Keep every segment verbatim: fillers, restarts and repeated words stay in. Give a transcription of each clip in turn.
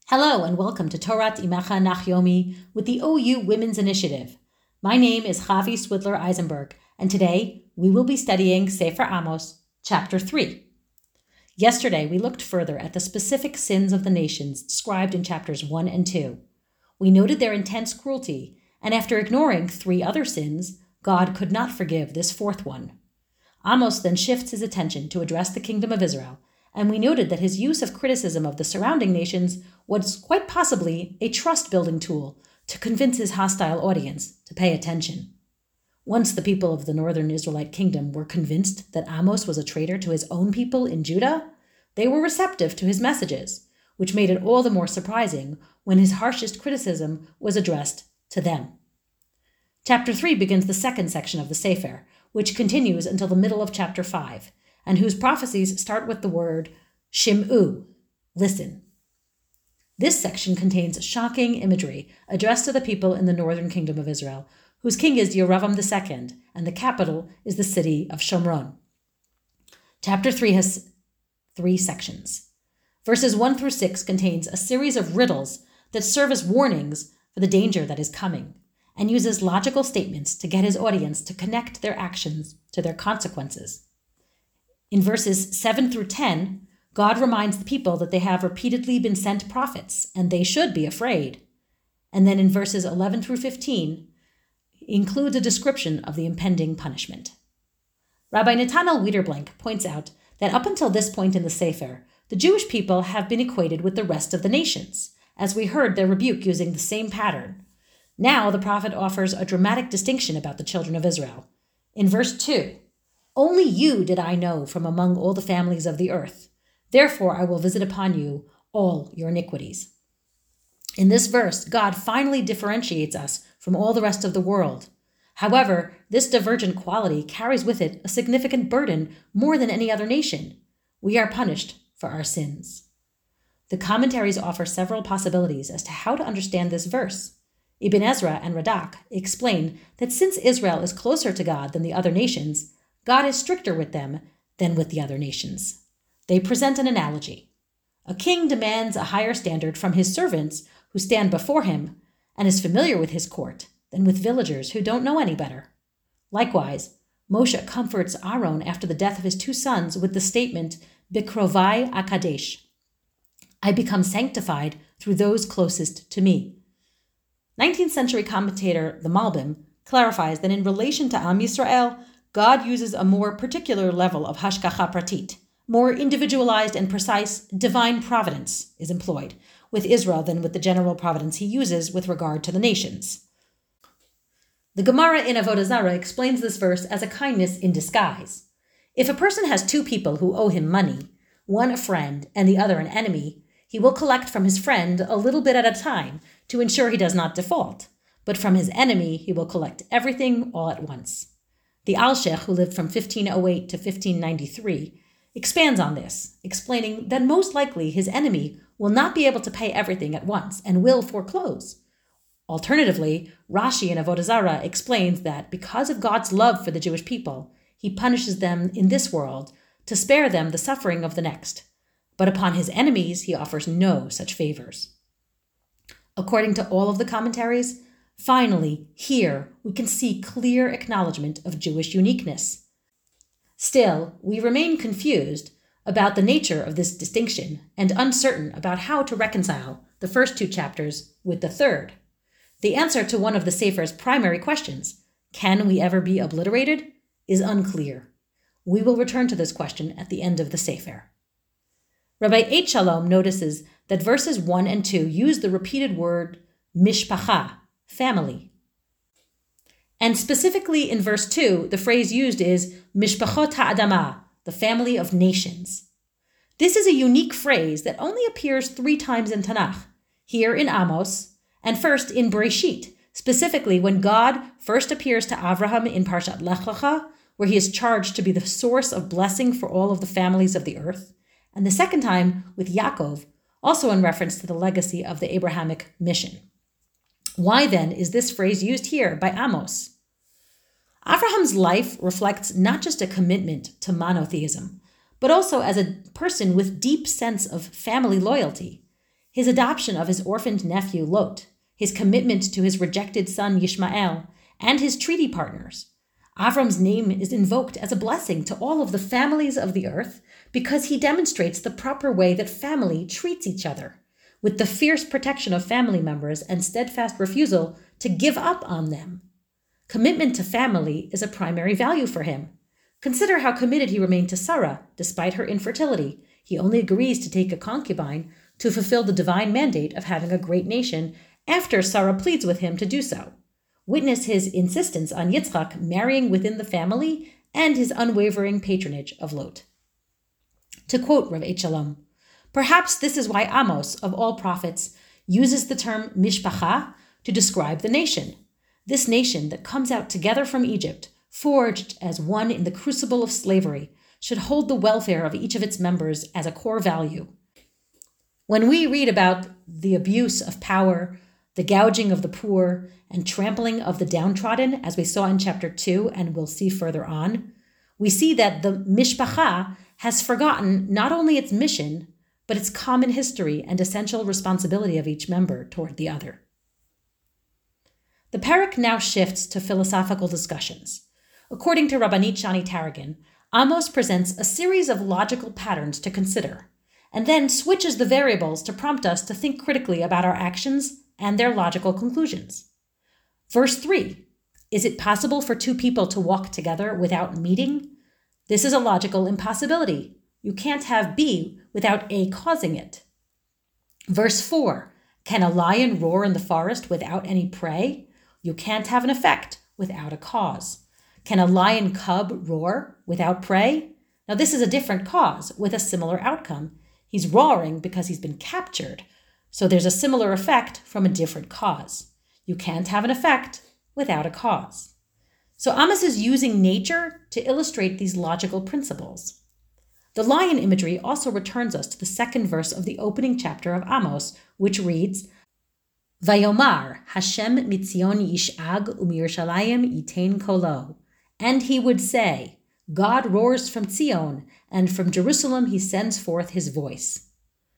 Hello and welcome to Torat Imecha Nachyomi with the O U Women's Initiative. My name is Chavi Swidler Eisenberg, and today we will be studying Sefer Amos, Chapter three. Yesterday we looked further at the specific sins of the nations described in Chapters one and two. We noted their intense cruelty, and after ignoring three other sins, God could not forgive this fourth one. Amos then shifts his attention to address the kingdom of Israel, and we noted that his use of criticism of the surrounding nations was quite possibly a trust-building tool to convince his hostile audience to pay attention. Once the people of the northern Israelite kingdom were convinced that Amos was a traitor to his own people in Judah, they were receptive to his messages, which made it all the more surprising when his harshest criticism was addressed to them. Chapter three begins the second section of the Sefer, which continues until the middle of Chapter five, and whose prophecies start with the word Shim'u, listen. This section contains shocking imagery addressed to the people in the northern kingdom of Israel, whose king is Yeravam the Second, and the capital is the city of Shomron. Chapter three has three sections. Verses one through six contains a series of riddles that serve as warnings for the danger that is coming, and uses logical statements to get his audience to connect their actions to their consequences. In verses seven through ten, God reminds the people that they have repeatedly been sent prophets, and they should be afraid. And then in verses eleven through fifteen, includes a description of the impending punishment. Rabbi Netanel Wiederblank points out that up until this point in the Sefer, the Jewish people have been equated with the rest of the nations, as we heard their rebuke using the same pattern. Now the prophet offers a dramatic distinction about the children of Israel. In verse two, "Only you did I know from among all the families of the earth. Therefore I will visit upon you all your iniquities." In this verse, God finally differentiates us from all the rest of the world. However, this divergent quality carries with it a significant burden more than any other nation. We are punished for our sins. The commentaries offer several possibilities as to how to understand this verse. Ibn Ezra and Radak explain that since Israel is closer to God than the other nations, God is stricter with them than with the other nations. They present an analogy. A king demands a higher standard from his servants who stand before him and is familiar with his court than with villagers who don't know any better. Likewise, Moshe comforts Aaron after the death of his two sons with the statement, Bikrovai Akadesh, I become sanctified through those closest to me. nineteenth century commentator the Malbim clarifies that in relation to Am Yisrael, God uses a more particular level of hashgacha pratit. More individualized and precise divine providence is employed with Israel than with the general providence he uses with regard to the nations. The Gemara in Avodah Zarah explains this verse as a kindness in disguise. If a person has two people who owe him money, one a friend and the other an enemy, he will collect from his friend a little bit at a time to ensure he does not default, but from his enemy he will collect everything all at once. The Alshech, who lived from fifteen oh eight to fifteen ninety-three, expands on this, explaining that most likely his enemy will not be able to pay everything at once and will foreclose. Alternatively, Rashi in Avodah Zarah explains that because of God's love for the Jewish people, he punishes them in this world to spare them the suffering of the next. But upon his enemies, he offers no such favors. According to all of the commentaries, finally, here we can see clear acknowledgement of Jewish uniqueness. Still, we remain confused about the nature of this distinction and uncertain about how to reconcile the first two chapters with the third. The answer to one of the Sefer's primary questions, can we ever be obliterated, is unclear. We will return to this question at the end of the Sefer. Rabbi Eight Shalom notices that verses one and two use the repeated word mishpacha, family. And specifically in verse two, the phrase used is mishpachot ha'adamah, the family of nations. This is a unique phrase that only appears three times in Tanakh, here in Amos, and first in Bereshit, specifically when God first appears to Avraham in Parshat Lech Lecha, where he is charged to be the source of blessing for all of the families of the earth, and the second time with Yaakov, also in reference to the legacy of the Abrahamic mission. Why then is this phrase used here by Amos? Avraham's life reflects not just a commitment to monotheism, but also as a person with deep sense of family loyalty. his adoption of his orphaned nephew Lot, his commitment to his rejected son Yishmael, and his treaty partners. Avram's name is invoked as a blessing to all of the families of the earth because he demonstrates the proper way that family treats each other, with the fierce protection of family members and steadfast refusal to give up on them. Commitment to family is a primary value for him. Consider how committed he remained to Sarah, despite her infertility. He only agrees to take a concubine to fulfill the divine mandate of having a great nation after Sarah pleads with him to do so. Witness his insistence on Yitzchak marrying within the family and his unwavering patronage of Lot. To quote Rav Eitz Shalom, perhaps this is why Amos, of all prophets, uses the term mishpacha to describe the nation. This nation that comes out together from Egypt, forged as one in the crucible of slavery, should hold the welfare of each of its members as a core value. When we read about the abuse of power, the gouging of the poor, and trampling of the downtrodden, as we saw in chapter two and we'll see further on, we see that the mishpacha has forgotten not only its mission, but its common history and essential responsibility of each member toward the other. The parak now shifts to philosophical discussions. According to Rabbanit Shani Taragin, Amos presents a series of logical patterns to consider, and then switches the variables to prompt us to think critically about our actions and their logical conclusions. Verse three, is it possible for two people to walk together without meeting? This is a logical impossibility. You can't have B without A causing it. Verse four, can a lion roar in the forest without any prey? You can't have an effect without a cause. Can a lion cub roar without prey? Now this is a different cause with a similar outcome. He's roaring because he's been captured. So there's a similar effect from a different cause. You can't have an effect without a cause. So Amos is using nature to illustrate these logical principles. The lion imagery also returns us to the second verse of the opening chapter of Amos, which reads, Vayomar Hashem mitzion yish'ag u'miyerushalayim yitain kolo. And he would say, God roars from Zion, and from Jerusalem he sends forth his voice.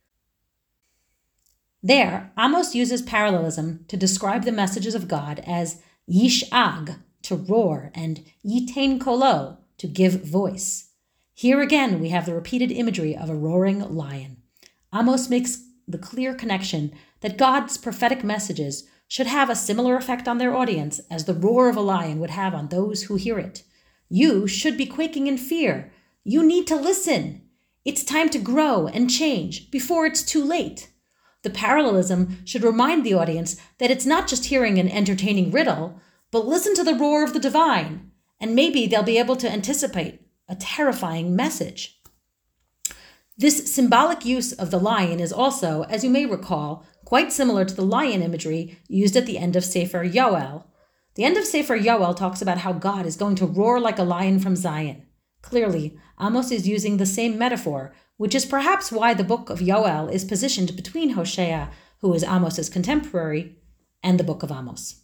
There, Amos uses parallelism to describe the messages of God as yish'ag, to roar, and yitain kolo, to give voice. Here again we have the repeated imagery of a roaring lion. Amos makes the clear connection that God's prophetic messages should have a similar effect on their audience as the roar of a lion would have on those who hear it. You should be quaking in fear. You need to listen. It's time to grow and change before it's too late. The parallelism should remind the audience that it's not just hearing an entertaining riddle, but listen to the roar of the divine, and maybe they'll be able to anticipate a terrifying message. This symbolic use of the lion is also, as you may recall, quite similar to the lion imagery used at the end of Sefer Yoel. The end of Sefer Yoel talks about how God is going to roar like a lion from Zion. Clearly, Amos is using the same metaphor, which is perhaps why the book of Yoel is positioned between Hosea, who is Amos's contemporary, and the book of Amos.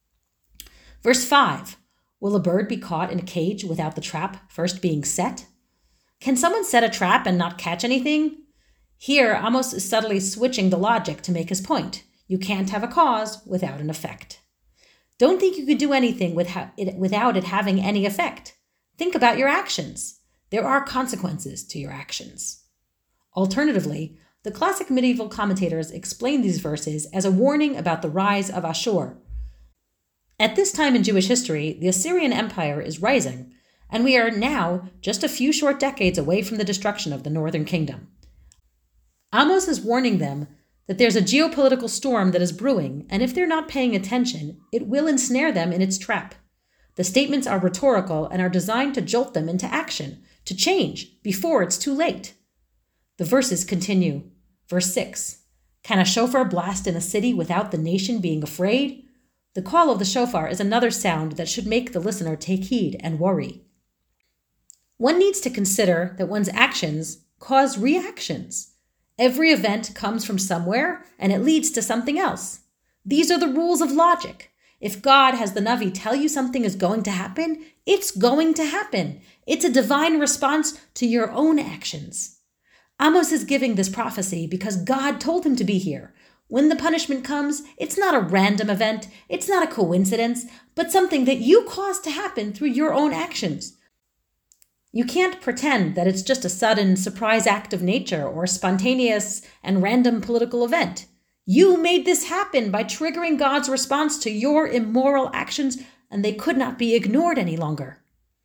Verse five, will a bird be caught in a cage without the trap first being set? Can someone set a trap and not catch anything? Here, Amos is subtly switching the logic to make his point. You can't have a cause without an effect. Don't think you can do anything without it, without it having any effect. Think about your actions. There are consequences to your actions. Alternatively, the classic medieval commentators explain these verses as a warning about the rise of Ashur. At this time in Jewish history, the Assyrian Empire is rising, and we are now just a few short decades away from the destruction of the northern kingdom. Amos is warning them that there's a geopolitical storm that is brewing, and if they're not paying attention, it will ensnare them in its trap. The statements are rhetorical and are designed to jolt them into action, to change, before it's too late. The verses continue. Verse six, can a shofar blast in a city without the nation being afraid? The call of the shofar is another sound that should make the listener take heed and worry. One needs to consider that one's actions cause reactions. Every event comes from somewhere, and it leads to something else. These are the rules of logic. If God has the Navi tell you something is going to happen, it's going to happen. It's a divine response to your own actions. Amos is giving this prophecy because God told him to be here. When the punishment comes, it's not a random event, it's not a coincidence, but something that you caused to happen through your own actions. You can't pretend that it's just a sudden surprise act of nature or a spontaneous and random political event. You made this happen by triggering God's response to your immoral actions, and they could not be ignored any longer.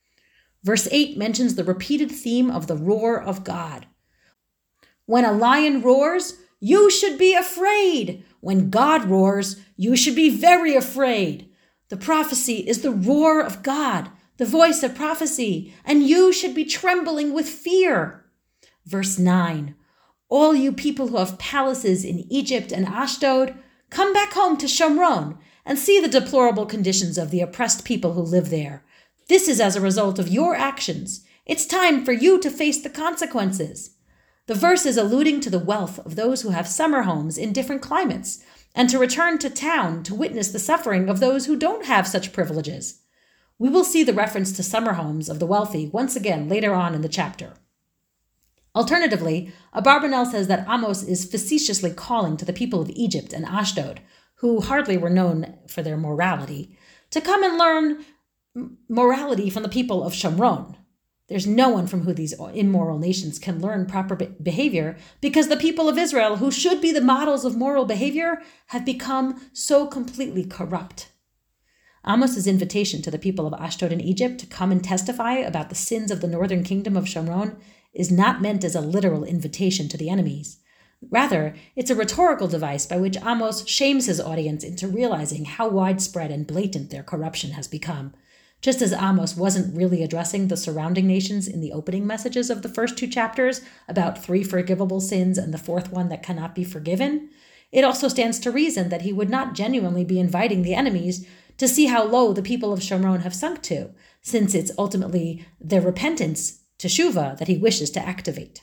Verse eight mentions the repeated theme of the roar of God. When a lion roars, you should be afraid. When God roars, you should be very afraid. The prophecy is the roar of God, the voice of prophecy, and you should be trembling with fear. Verse nine, all you people who have palaces in Egypt and Ashdod, come back home to Shomron and see the deplorable conditions of the oppressed people who live there. This is as a result of your actions. It's time for you to face the consequences. The verse is alluding to the wealth of those who have summer homes in different climates, and to return to town to witness the suffering of those who don't have such privileges. We will see the reference to summer homes of the wealthy once again later on in the chapter. Alternatively, Abarbanel says that Amos is facetiously calling to the people of Egypt and Ashdod, who hardly were known for their morality, to come and learn morality from the people of Shomron. There's no one from who these immoral nations can learn proper behavior, because the people of Israel, who should be the models of moral behavior, have become so completely corrupt. Amos's invitation to the people of Ashdod and Egypt to come and testify about the sins of the northern kingdom of Shomron is not meant as a literal invitation to the enemies. Rather, it's a rhetorical device by which Amos shames his audience into realizing how widespread and blatant their corruption has become. Just as Amos wasn't really addressing the surrounding nations in the opening messages of the first two chapters about three forgivable sins and the fourth one that cannot be forgiven, it also stands to reason that he would not genuinely be inviting the enemies to see how low the people of Shomron have sunk to, since it's ultimately their repentance, teshuvah, that he wishes to activate.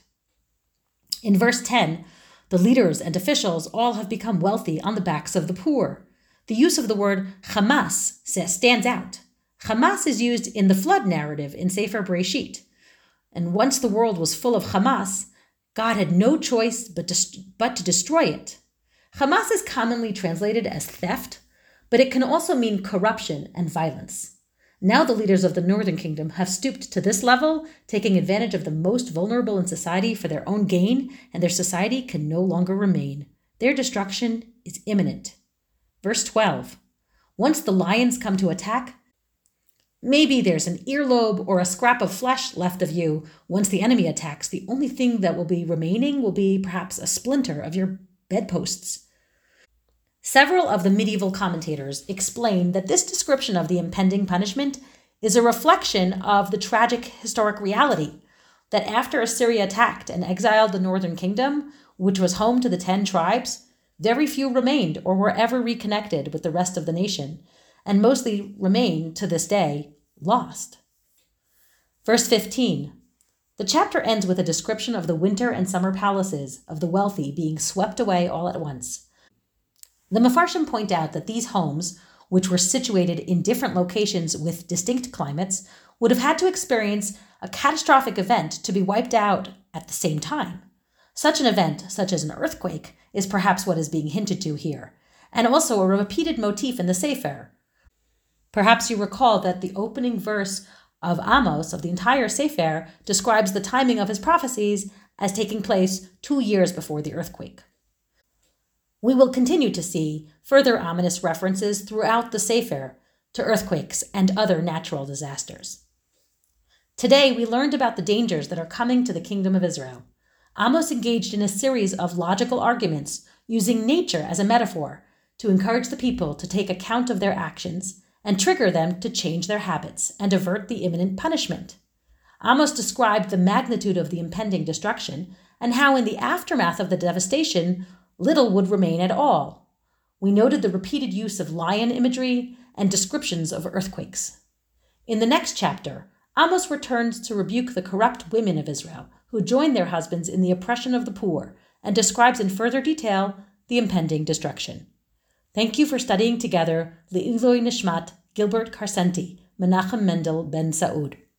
In verse ten, the leaders and officials all have become wealthy on the backs of the poor. The use of the word Hamas stands out. Hamas is used in the flood narrative in Sefer Bereshit. And once the world was full of Hamas, God had no choice but to, but to destroy it. Hamas is commonly translated as theft, but it can also mean corruption and violence. Now the leaders of the northern kingdom have stooped to this level, taking advantage of the most vulnerable in society for their own gain, and their society can no longer remain. Their destruction is imminent. Verse twelve. Once the lions come to attack, maybe there's an earlobe or a scrap of flesh left of you. Once the enemy attacks, the only thing that will be remaining will be perhaps a splinter of your bedposts. Several of the medieval commentators explain that this description of the impending punishment is a reflection of the tragic historic reality that after Assyria attacked and exiled the northern kingdom, which was home to the ten tribes, very few remained or were ever reconnected with the rest of the nation, and mostly remain to this day lost. Verse fifteen. The chapter ends with a description of the winter and summer palaces of the wealthy being swept away all at once. The Mefarshim point out that these homes, which were situated in different locations with distinct climates, would have had to experience a catastrophic event to be wiped out at the same time. Such an event, such as an earthquake, is perhaps what is being hinted to here, and also a repeated motif in the Sefer. Perhaps you recall that the opening verse of Amos, of the entire Sefer, describes the timing of his prophecies as taking place two years before the earthquake. We will continue to see further ominous references throughout the Sefer to earthquakes and other natural disasters. Today, we learned about the dangers that are coming to the kingdom of Israel. Amos engaged in a series of logical arguments using nature as a metaphor to encourage the people to take account of their actions and trigger them to change their habits and avert the imminent punishment. Amos described the magnitude of the impending destruction and how in the aftermath of the devastation, little would remain at all. We noted the repeated use of lion imagery and descriptions of earthquakes. In the next chapter, Amos returns to rebuke the corrupt women of Israel who joined their husbands in the oppression of the poor and describes in further detail the impending destruction. Thank you for studying together Le'iloi Nishmat Gilbert Carcenti, Menachem Mendel Ben Saud.